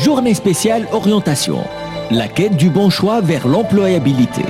journée spéciale orientation. La quête du bon choix vers l'employabilité.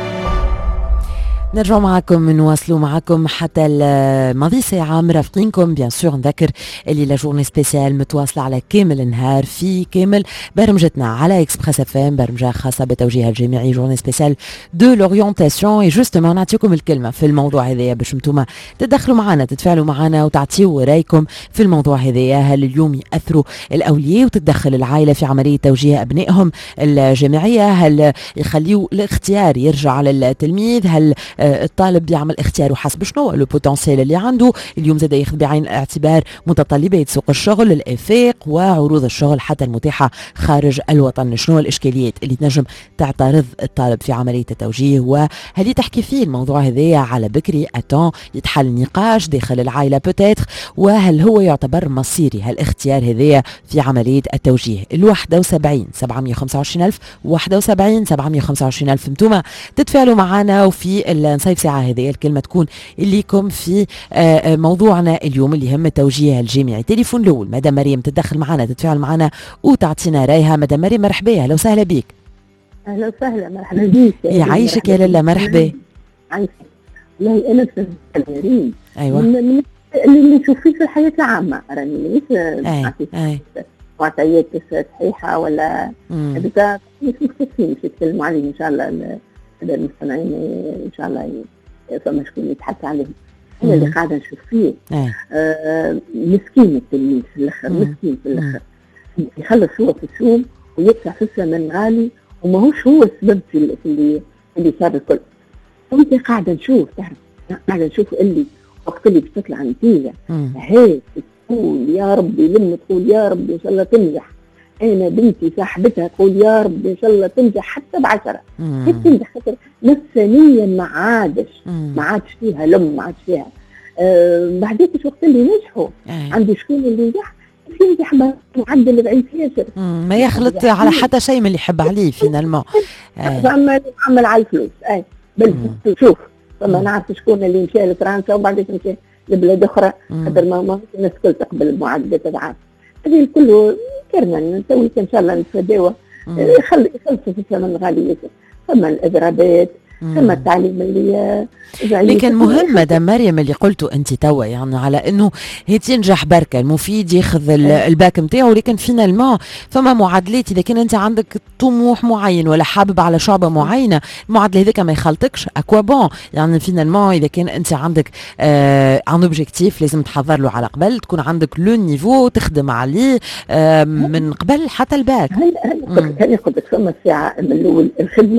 نرجع معكم نواصلوا معكم حتى الماضي ساعة مرافقينكم بيان سور. نذكر اللي لا جورني سبيسيال متواصلة على كامل النهار في كامل برمجتنا على اكسبريس اف ام، برمجة خاصة بالتوجيه الجامعي، جورني سبيسيال دو لورينتاسيون. اي جوستومون نعطيكم الكلمة في الموضوع هذايا باش انتم تدخلوا معنا، تتفاعلوا معنا وتعطيوا رايكم في الموضوع هذايا. هل اليوم يأثروا الأولياء وتتدخل العائلة في عملية توجيه أبنائهم الجامعية؟ هل يخليوا الاختيار يرجع على التلميذ؟ هل الطالب يعمل اختياره حسب شنو لو بوتنسيال اللي عنده؟ اليوم زاد ياخذ بعين الاعتبار متطلبات سوق الشغل، الافاق وعروض الشغل حتى المتاحه خارج الوطن. شنو الاشكاليات اللي تنجم تعترض الطالب في عمليه التوجيه؟ وهل تحكي فيه الموضوع هذايا على بكري اتون يتحل نقاش داخل العائله بوتيتر؟ وهل هو يعتبر مصيري هالاختيار هذايا في عمليه التوجيه؟ ال 71 725,000 71 725,000 انتم تتفاعلوا معنا. وفي نصيف ساعة هذه الكلمة تكون ليكم في موضوعنا اليوم اللي هم التوجيه الجامعي. تليفون الأول مدام مريم تتدخل معنا، تتفاعل معنا وتعطينا رايها. مدام مريم مرحبا، أهلا وسهلا بك. أهلا وسهلا، مرحبا بك. يعيشك يا لالا، مرحبا. عايشك. والله أنا في مريم. أيوة. من اللي نشوفيه في الحياة العامة، راني مش معطيات صحيحة ولا هذاك مش مختصين باش يتكلموا عليه إن شاء الله. هذا المستمعين ان شاء الله فما شكون يتحكى عليهم. انا اللي قاعده نشوف فيه مسكين التلميذ في الاخر، مسكين في الاخر يخلص هو في السوم ويدفع في الثمن غالي وماهوش هو السبب في اللي صار الكل. وانت قاعده نشوف، تعرف قاعده نشوف اللي وقت اللي بتطلع نتيجه هيك تقول يا ربي، لما تقول يا ربي ان شاء الله تنجح. أنا بنتي صاحبتها تقول يا رب إن شاء الله تنجح حتى ب10 كيف تنجح؟ خاطر نفسانيا ما عادش فيها ما عادش فيها. بعديك وقت اللي نجحوا عندي شكون اللي نجح ينجح بمعدل ضعيف ياسر، ما يخلط على حتى شيء من اللي يحب عليه فينالمون. عمل على الفلوس. بل شوف فما نعرف شكون اللي مشى لفرنسا وبعدين مشى لبلاد أخرى خاطر ما الناس الكل تقبل المعدلات تاعها. هذه الكل كرنا نسوي ان شاء الله نتفاداوه. يخلصوا في الثمن غالي ياسر. ثم الاضرابات، ثم التعليم اللي لكن مهم مدام مريم اللي قلته انت توا، يعني على انه هي تنجح بركه، المفيد ياخذ الباك نتاعو، لكن فينالمون فما معادلات. اذا كان انت عندك طموح معين ولا حابب على شعبه معينه، المعادله هذيك ما يخلطكش اكوا بون. يعني فينالمون اذا كان انت عندك ان اوبجيكتيف لازم تحضر له على قبل، تكون عندك لو نيفو تخدم عليه من قبل حتى الباك. هل يقول لك فما الساعه من الاول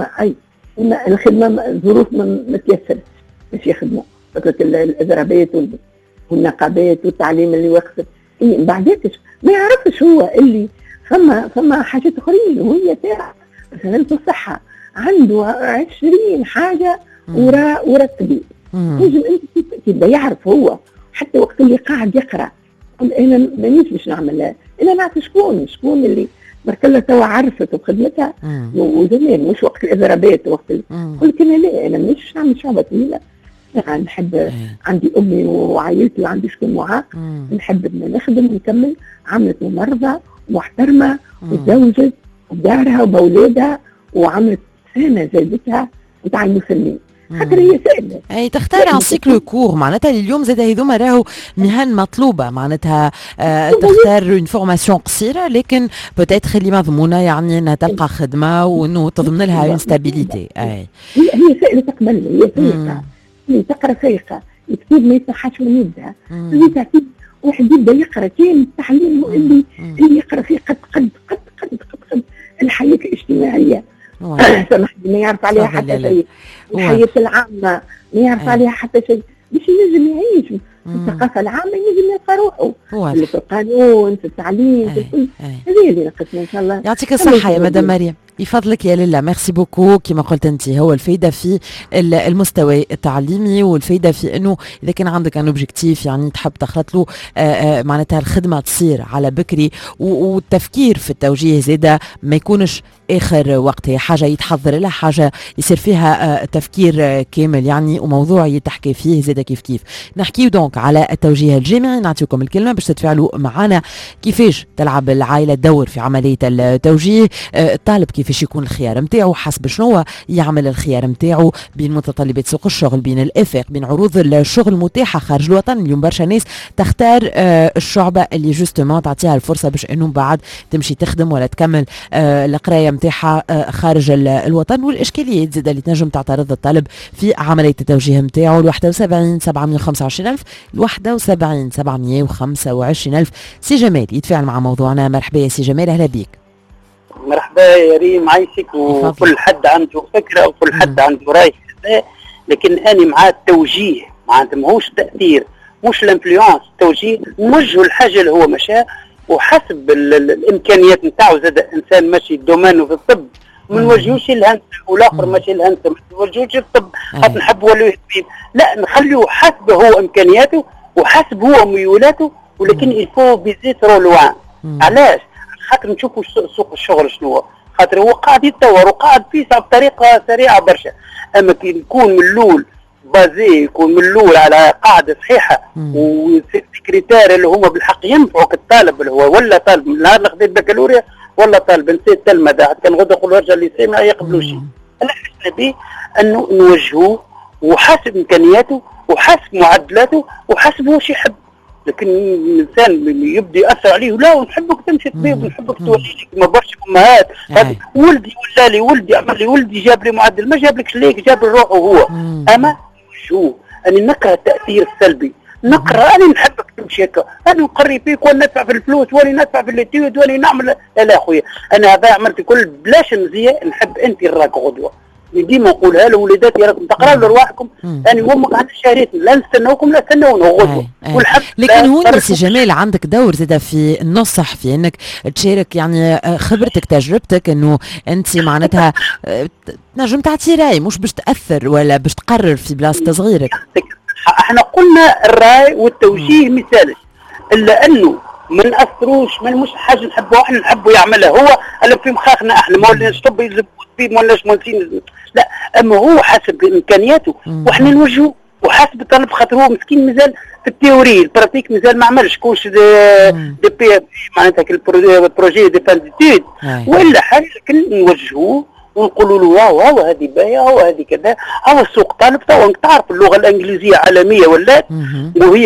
الخدمه ظروف ما تيسرش باش يخدموا، فكرة الاضرابات والنقابات والتعليم اللي وقفت. بعديكش ما يعرفش هو اللي فما حاجات اخرين وهي تاع مثلا في الصحه عنده 20 حاجه ورا الطبيب. يجب انت تبدا يعرف هو حتى وقت اللي قاعد يقرا. انا مانيش باش نعمل، انا نعرف شكون اللي بركلها توا عرفت بخدمتها وزمان مش وقت الاضرابات وقت قلت انا لا، انا مش نعمل شعبة طويلة. نحب عندي امي وعائلتي وعندي شكون معاق، نحب ان نخدم ونكمل. عملت ممرضة محترمة وتزوجت بدارها وباولادها وعملت سنة زوجتها نتاع المسلمين. خاطر هي سائلة اي تختار عن سيكل كور. معناتها اليوم زاد هذوما راهو مهن مطلوبه، معناتها تختار اون فورماسيون قصيره لكن بوتيتر اللي مضمونه، يعني انها تلقى خدمه وانه تضمن لها اون ستابيليتي. هي سائله تقبل، هي فايقه، هي تقرا فايقه، الكتاب ما يصحاش من يدها. هي تعطيك واحد يبدا يقرا كان التعليم اللي يقرا فيه قد الحياه الاجتماعيه. سامحني ما يعرف عليها حتى شيء. الحياة العامة ما يعرف عليها حتى شيء، باش ينجم يعيش في الثقافة العامة، ينجم يلقى روحه في القانون، في التعليم، في الكل. هذه اللي ناقصنا إن شاء الله. يعطيك الصحة يا مدام مريم. يفضلك يا لله. ميرسي بوكو. كما قلت انت، هو الفايده في المستوى التعليمي، والفايده في انه اذا كان عندك ان اوبجيكتيف يعني تحب تخلط له معناتها الخدمه تصير على بكري، والتفكير في التوجيه زاده ما يكونش اخر وقت، هي حاجه يتحضر لها، حاجه يصير فيها تفكير كامل يعني، وموضوع يتحكي فيه زاده كيف نحكيو دونك على التوجيه الجامعي. نعطيكم الكلمه باش تتفاعلوا معنا. كيفاش تلعب العائله الدور في عمليه التوجيه؟ الطالب كيفاش يكون الخيار نتاعو، حسب شنو يعمل الخيار نتاعو، بين متطلبات سوق الشغل، بين الافاق، بين عروض الشغل المتاحه خارج الوطن. اليوم برشا ناس تختار الشعبه اللي جوستومون تعطيها الفرصه باش انه بعد تمشي تخدم ولا تكمل القرايه نتاعها خارج الوطن. والاشكاليات زاد اللي تنجم تعترض الطالب في عمليه التوجيه نتاعو. 71 725 ألف، 71 725 ألف. سي جمال يتفاعل مع موضوعنا. مرحبا يا سي جمال، اهلا بيك. مرحبا يا ريم، عايشك. وكل حد عنده فكره وكل حد عنده راي، لكن انا مع التوجيه، معناتها ماهوش تاثير، مش الانفلونس. التوجيه نوجهه الحاجه اللي هو مشاه، وحسب الامكانيات نتاعو. زاد انسان ماشي دومانه في الطب ما نوجهوش الهندسه، والاخر ماشي الهندسه ما نوجهوش الطب خاطر نحب وليه طبيب. لا، نخليه حسب هو امكانياته وحسب هو ميولاته، ولكن الفو بيزيت رو لوان. علاش؟ خاطر نشوفوا سوق الشغل شنو، خاطر هو قاعد يتطور وقاعد يسعى بطريقه سريعه برشا. اما كي نكون من الاول بازي، يكون من الاول على قاعده صحيحه والسكرتير اللي هما بالحق ينفعوك الطالب، اللي هو ولا طالب من نهار اللي خديت بكالوريا ولا طالب نسيت تلمذه، كان غدا نقول رجع الليسي ما يقبلوش. انا حسنا به انه نوجهوه وحسب امكانياته وحسب معدلاته وحسب واش يحب. لكن الانسان يبدا ياثر عليه، لا ونحبك تمشي طبيب ونحبك تولي لي، ما برشا امهات ولدي ولا لي ولدي عمل لي ولدي جاب لي معدل، ما جابلكش ليك، جاب لي روحه هو. اما شو انا نكره التاثير السلبي، نقرا انا نحبك تمشي هكا، انا نقري فيك وانا ندفع في الفلوس وانا ندفع في الاتيود وانا نعمل. لا اخويا، انا هذا عملت كل بلاش مزيه، نحب انت راك غدوه. ديما نقولها لوليداتي، راكم تقراوا لرواحكم، انا وامك عندنا شهريتنا، لا نستناوكم لا تستناونا غدوه. لكن هون سي جمال عندك دور زاده في النصح، في انك تشارك يعني خبرتك تجربتك، انه انت معناتها تنجم تعطي راي، مش باش تاثر ولا باش تقرر في بلاصه صغيرك. احنا قلنا الراي والتوجيه مثالي، الا انه ما ناثروش، ما مش حاجه نحبوها احنا نحبوا يعملها هو، الا في مخاخنا احنا ما ولناش طب يجيب طبيب ما ولناش مهندسين، لا، اما هو حسب امكانياته واحنا نوجهه وحسب الطالب، خاطر هو مسكين مازال في التيوري، البراتيك مازال ما عملش كوش دي بي معناتها البروجي دي فان ديتود ولا حاجه، لكن نوجهوه ونقولوا له واو هذه باهيه، هذه كذا، السوق طالب تو تعرف اللغه الانجليزيه عالميه ولات، وهي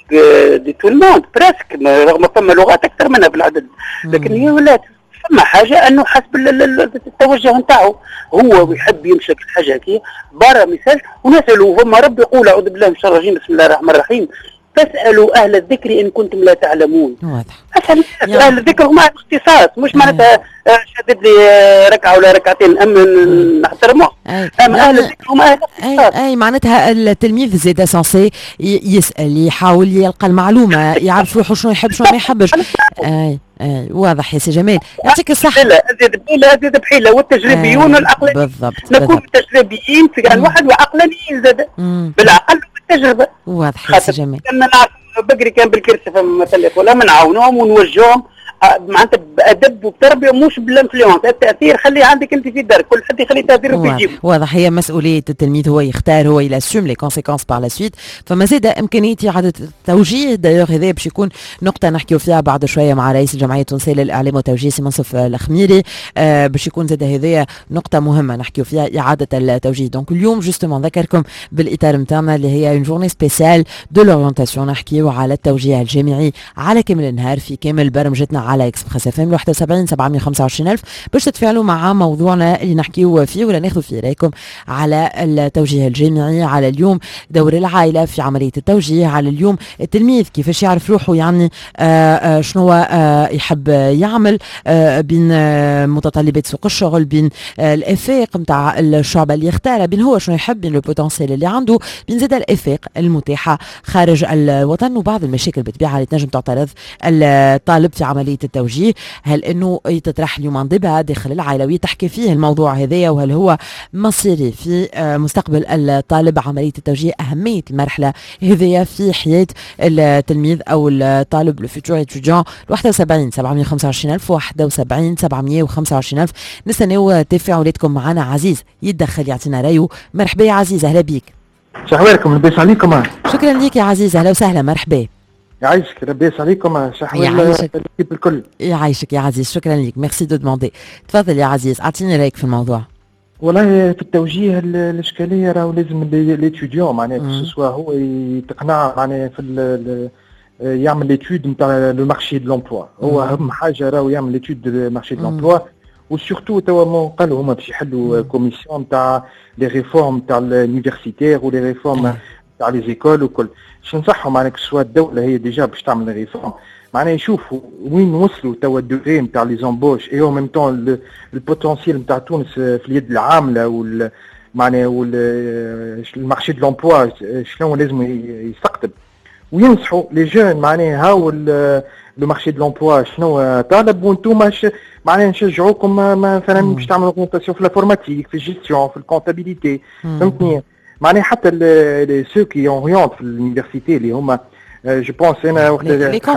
دي تو الموند براسك، رغم فما لغات اكثر منها بالعدد، لكن هي ولات فما حاجه انه حسب التوجه نتاعو، هو يحب يمسك الحاجه هكي برا مثال. ونسالوا، فما ربي يقول اعوذ بالله من الشيطان الرجيم، بسم الله الرحمن الرحيم، فاسالوا اهل الذكر ان كنتم لا تعلمون. واضح. اسال اهل الذكر هما اختصاص، مش معناتها شدد لي ركعه ولا ركعتين نحترمه، اما اهل الذكر هما اهل اختصاص. اي معناتها التلميذ زاد سانسي يسال، يحاول يلقى المعلومه، يعرف روحه شنو يحب شنو ما يحبش. اي واضح يا سي جمال، يعطيك الصحه. هذه بحيله والتجريبيون والعقلانيين بالضبط، نكون تجريبيين في الواحد وعقلانيين زاد بالعقل والتجربه. واضح يا سي جمال. كنا نعرف بقري كان بالكرسي مثلا، ولا نعاونوهم ونوجههم معناتها بادب وبتربيه، مش بالانفلونس. التاثير خليه عندك انت في دارك، كل حد يخلي تاثيره في جيبه. واضح، هي مسؤوليه التلميذ، هو يختار، هو يلاسوم لي كونسيكونس بار لا سويت. فما زاد امكانيه اعاده التوجيه. دايوغ هذا باش يكون نقطه نحكيو فيها بعد شويه مع رئيس الجمعيه التونسيه للاعلام والتوجيه سي منصف الخميري. باش يكون زاد هذايا نقطه مهمه نحكيو فيها، اعاده التوجيه. دونك اليوم جوستومون ذكركم بالاطار نتاعنا اللي هي اون جورني سبيسيال دو لورينتاسيون، نحكيو على التوجيه الجامعي على كامل النهار في كامل برمجتنا على اكسبريس اف ام. 71 725 ألف باش تتفاعلوا مع موضوعنا اللي نحكيو فيه ولا ناخذ فيه رايكم على التوجيه الجامعي، على اليوم دور العائله في عمليه التوجيه، على اليوم التلميذ كيفاش يعرف روحه، يعني شنو يحب يعمل، بين متطلبات سوق الشغل، بين الافاق نتاع الشعب اللي يختارها، بين هو شنو يحب، بين لو بوتنسيال اللي عنده، بين زاد الافاق المتاحه خارج الوطن، وبعض المشاكل بالطبيعه اللي تنجم تعترض الطالب في عمليه التوجيه، هل انه يتطرح اليوم انضباط داخل العائله ويتحكي فيه الموضوع هذايا، وهل هو مصيري في مستقبل الطالب؟ عمليه التوجيه، اهميه المرحله هذايا في حياه التلميذ او الطالب الفيتور اتيديون. 71 725 ألف 71 725 ألف. نستناو تفاعلاتكم معنا. عزيز يتدخل يعطينا رايه. مرحبا يا عزيز، اهلا بيك. شحوالكم، لاباس عليكم؟ شكرا ليك يا عزيز، اهلا وسهلا، مرحبا. يعيشك، لاباس عليكم؟ شحوال الكل. يعيشك يا عزيز، شكرا ليك، ميرسي دو دوموندي. تفضل يا عزيز، اعطيني رايك في الموضوع. والله في التوجيه الاشكاليه راهو لازم ليتيديون معناها سواء هو يتقنع معناها في يعمل ليتود نتاع لو مارشي دو لومبلوا. هو اهم حاجه راهو يعمل ليتود دو مارشي دو لومبلوا، وسورتو توا قالوا هما باش يحلوا كوميسيون نتاع لي ريفورم نتاع اليونيفرسيتير ولي ريفورم نتاع لي زيكول وكل. باش ننصحهم معناها سواء الدوله هي ديجا باش تعمل لي ريفورم معناها يشوفوا وين وصلوا توا الدوغي نتاع لي زومبوش اي او ميم طون البوتونسيال نتاع تونس في اليد العامله معناها المارشي دو لومبلوا شلون لازم يستقطب، وينصحوا لي جون معناها هاو لو مارشي دو لومبلوا شنو طالب، وانتم معناها نشجعوكم مثلا باش تعملوا اغمونطاسيون في الانفورماتيك، في الجيستيون، في الكونتابيليتي، فهمتني معناها حتى سو كي اورينت في اليونيفرسيتي اللي هما جو بونس انا وقت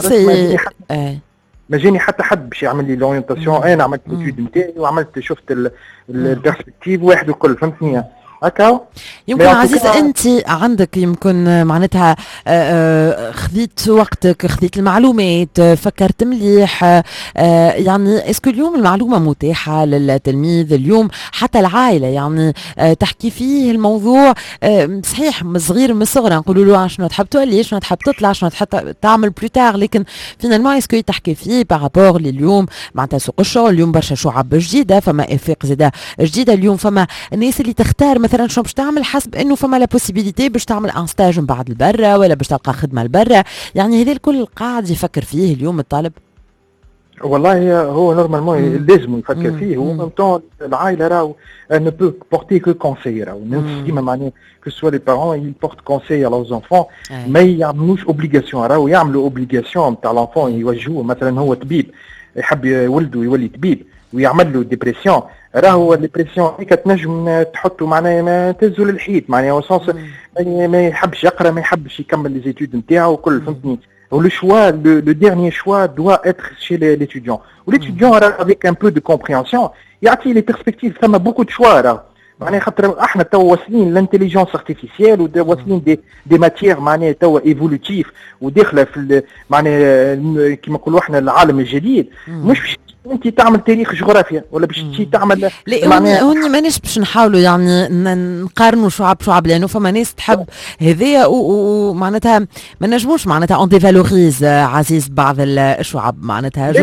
ما جاني حتى حد باش يعمل لي لورينتاسيون، انا عملت ليتود نتاعي وعملت شفت البيرسبكتيف واحد وكل، فهمتني هكا. يمكن عزيز انت عندك يمكن معناتها خذيت وقتك، خذيت المعلومات، فكرت مليح، يعني اسكو اليوم المعلومه متاحه للتلميذ اليوم حتى العائله يعني تحكي فيه الموضوع صحيح من صغير من الصغر نقولوا له شنو تحب تولي، شنو تحب تطلع، شنو تحب تعمل بلوتار، لكن فينالمون اسكو تحكي فيه بارابور لليوم معناتها سوق الشغل. اليوم برشا شعب جديده، فما افاق زاده جديده، اليوم فما الناس اللي تختار مثلا شنو باش تعمل حسب انه فما لا بوسيبيليتي باش تعمل ان ستاج من بعد البرة ولا باش تلقى خدمه لبرا، يعني هذا الكل قاعد يفكر فيه اليوم الطالب. والله هو نورمالمون لازم يفكر فيه، ومن طون العائله راهو ne peut porter que conseil، راهو ديما معناها كو سوا لي بارون يبورت كونساي على لوز انفون، ما يعملوش اوبليغاسيون، راهو يعملوا اوبليغاسيون نتاع لونفون، يوجهوه مثلا هو طبيب يحب ولده يولي طبيب ويعمل له ديبرسيون، راهو الديبرسيون هيك تنجم تحطه معناها ما تهزو للحيط معناها وسونس ما يحبش يقرا، ما يحبش يكمل لي زيتود نتاعو وكل، فهمتني. le choix, le dernier choix doit être chez l'étudiant. L'étudiant avec un peu de compréhension, il y a les perspectives, ça m'a beaucoup de choix là. معناها خاطر احنا تو واصلين لانتيليجنس ارتيفيسيال وواصلين دي ماتيير معناها تو ايفولوتيف وداخله في معناها كيما نقولوا احنا العالم الجديد، مش باش انت تعمل تاريخ جغرافيا ولا باش تعمل معناها هوني مانيش باش نحاولوا يعني نقارنوا شعب لانه فما ناس تحب هذايا ومعناتها ما نجموش معناتها اون ديفالوريز عزيز بعض الشعب معناتها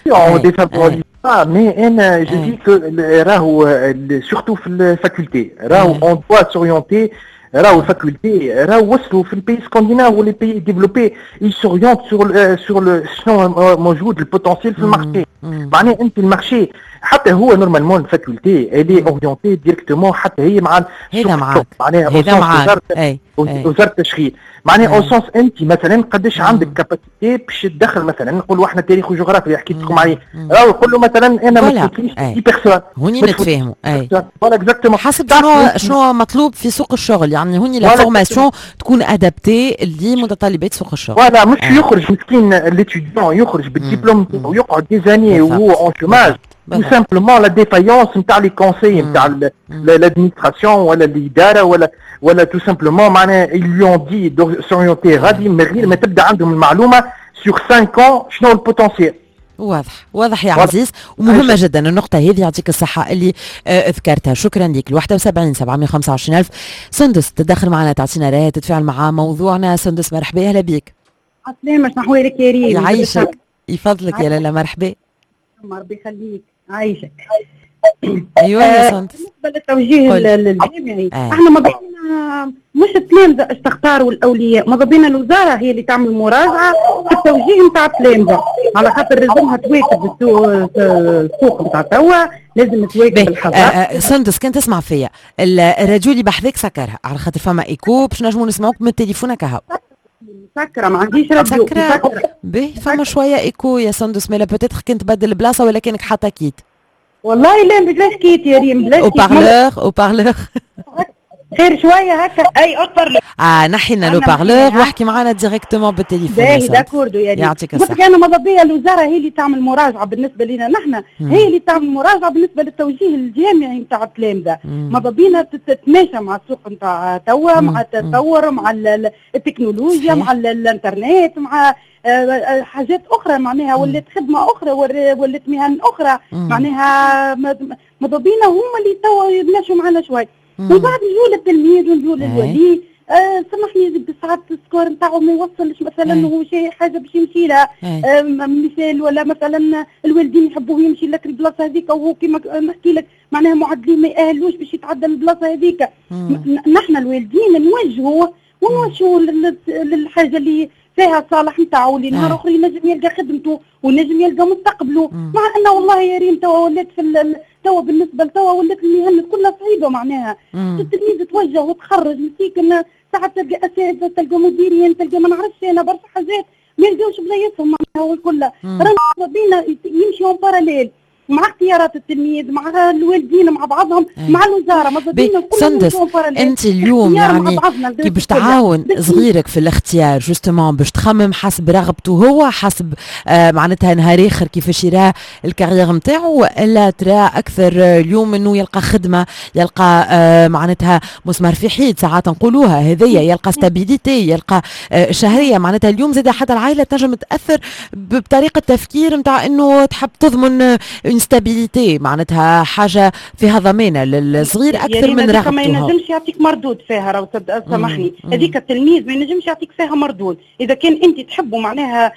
mais je dis que surtout في الفاكولتي راهو on doit s'orienter، راهو الفاكولتي راهو وصلوا في البي سكانديناف ولي بي ديفلوبي يسوريونت sur شنو موجود البوتنسيال في المارشي، معناها انت المارشي حتى هو نورمالمون الفاكولتي اللي اورينتي ديريكتومون حتى هي مع هذا معاك معناها وزاره التشغيل معناها او سونس انت مثلا قداش عندك كاباسيتي باش تدخل مثلا نقولوا احنا تاريخ وجغرافيا اللي حكيت لكم عليه، راهو نقول له مثلا انا ما تفوتليش 10 بيرسون هوني نتفاهموا فوالا اكزاكتومون حسب شنو مطلوب في سوق الشغل، يعني هوني لا فورماسيون تكون ادابتي لمتطلبات سوق الشغل. فوالا مش يخرج مسكين ليتيديون يخرج بالدبلوم ويقعد دي زاني وهو اون شوماج، tout simplement la défaillance نتاع لي كونساي نتاع l'administration ولا الاداره ولا tout simplement معناها ils lui ont dit de s'orienter غادي من غير ما تبدا عندهم المعلومه sur 5 ans شنو البوتنسيال. واضح يا عزيز، ومهمه جدا النقطه هذه، يعطيك الصحه اللي ذكرتها، شكرا لك. 71 725 ألف. سندس تدخل معنا تعطينا رايه تتفاعل مع موضوعنا. سندس مرحبا، اهلا بك. عسلامة، شنو لك يا ريم؟ يعيشك، يفضلك يا لاله، مرحبا. ربي يخليك، عايشك. ايوه يا سندس. بالنسبه للتوجيه الجامعي احنا ما بقينا مش التلامذه اش تختاروا الاولياء، ما بقينا الوزاره هي اللي تعمل مراجعه في التوجيه نتاع التلامذه، على خاطر لازمها تواكب السوق نتاع توا، لازم تواكب الحضاره. سندس كنت تسمع فيا الراديو اللي بحذاك سكرها على خاطر فما ايكو باش نجموا نسمعوك من تليفونك هاو. مسكره ما عنديش راديو مسكره باهي فما شويه ايكو يا سندس مالا بوتيتر كنت تبدل البلاصه ولكنك حتى كيت والله لا بلاش كيت يا ريم بلاش او بارلور خير شويه هكا اي اكبر نحينا لو بارلور واحكي معنا ديريكتومون بالتليفون باهي داكوردو يا ريم يعطيك الصحه. انا ماذا بيا الوزاره هي اللي تعمل مراجعه بالنسبه لنا نحن هي اللي تعمل مراجعه بالنسبه للتوجيه الجامعي نتاع التلامذه ماذا بينا تتماشى مع السوق نتاع توا مع التطور مع التكنولوجيا مع الانترنت مع حاجات اخرى معناها ولات خدمه اخرى ولات مهن اخرى معناها ماذا بينا هما اللي توا يمشوا معنا شوي وبعد نجول التلميذ ونجول الولي سامحني بالساعات السكور نتاعو ما يوصلش مثلا هو شيء حاجه باش يمشي لها مثال ولا مثلا الوالدين يحبوه يمشي لك البلاصه هذيك وهو كيما نحكي لك معناها معدلين ما يأهلوش باش يتعدى البلاصه هذيك نحن الوالدين نوجهوا ونوجهوا للحاجه اللي فيها صالح نتاعو اللي نهار اخر ينجم يلقى خدمته ونجم يلقى مستقبله مع انه والله يا ريم توا ولات توا بالنسبه لتوا ولات المهن كلها صعيبه معناها التلميذ توجه وتخرج مسكين ساعات تلقى اساتذه تلقى مديرين تلقى ما نعرفش انا برشا حاجات ما يلقاوش بلايصهم معناها والكل رانا بينا يمشيوا باراليل مع اختيارات التلميذ مع الوالدين مع بعضهم مع الوزاره ما بدينا سندس انت اليوم يعني كي باش تعاون صغيرك في الاختيار جوستومون باش تخمم حسب رغبته هو حسب معناتها نهار اخر كيفاش يراه الكارير نتاعو والا ترى اكثر اليوم انه يلقى خدمه يلقى معناتها مسمار في حيط ساعات نقولوها هذيا يلقى ستابيليتي يلقى شهريه معناتها اليوم زاد حتى العائله تنجم تاثر بطريقه تفكير نتاع انه تحب تضمن انستابيليتي معناتها حاجه فيها ضمانه للصغير اكثر من رغبته ما ينجمش يعطيك مردود فيها راهو سامحني هذيك التلميذ ما ينجمش يعطيك فيها مردود اذا كان انت تحبه معناها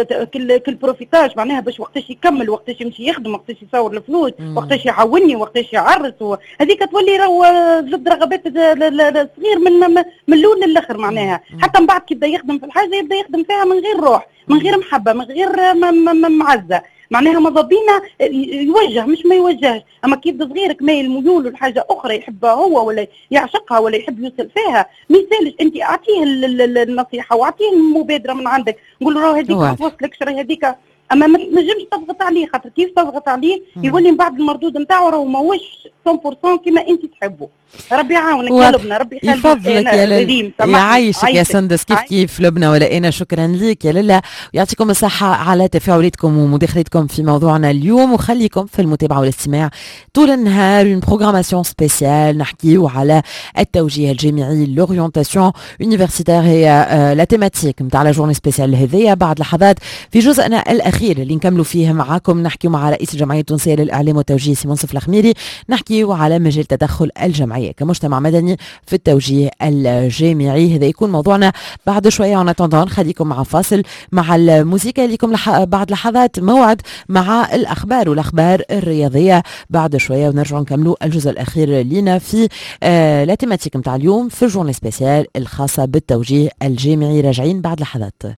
كل بروفيتاج معناها باش وقتاش يكمل وقتاش يمشي يخدم وقتاش يصور الفلوس وقتاش يعاوني وقتاش يعرس هذيك تولي راهو ضد رغبات الصغير من الاول للاخر معناها حتى من بعد كي يبدا يخدم في الحاجه يبدا يخدم فيها من غير روح من غير محبه من غير معزه معناها ماذا بينا يوجه مش ما يوجهش اما كيف صغيرك مايل ميول لحاجه اخرى يحبها هو ولا يعشقها ولا يحب يوصل فيها ما يسالش انت اعطيه النصيحه واعطيه المبادره من عندك نقول له هذيك ما توصلكش راهي هذيك اما ما تنجمش تضغط عليه خاطر كيف تضغط عليه يولي من بعد المردود نتاعو راهو ماهوش 100% كما انت تحبه. ربي يعاونك يا لبنى ربي يفضلك يا يعيشك يا سندس كيف لبنى ولا انا شكرا ليك يا للا ويعطيكم الصحه على تفاعلاتكم ومداخلتكم في موضوعنا اليوم وخليكم في المتابعه والاستماع طول النهار اون بروغراماسيون سبيسيال نحكيو على التوجيه الجامعي لورينتاسيون يونيفرسيتير هي لا تيماتيك نتاع لا جورني سبيسيال هذيا بعد لحظات في جزءنا الاخير اللي نكملوا فيه معاكم نحكيو مع رئيس الجمعيه التونسيه للاعلام والتوجيه سيمون صف الخميري نحكيو على مجال تدخل الجمعيه كمجتمع مدني في التوجيه الجامعي هذا يكون موضوعنا بعد شويه ونتندون خليكم مع فاصل مع الموسيقى لكم بعد لحظات موعد مع الاخبار والاخبار الرياضيه بعد شويه ونرجع نكملوا الجزء الاخير لينا في لا تيماتيك نتاع اليوم في الجورني سبيسيال الخاصه بالتوجيه الجامعي راجعين بعد لحظات.